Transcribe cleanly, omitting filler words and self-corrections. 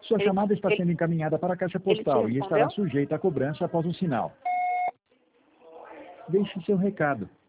Sua chamada está sendo encaminhada para a caixa postal e estará respondeu? sujeita a cobrança após o sinal. Deixe seu recado.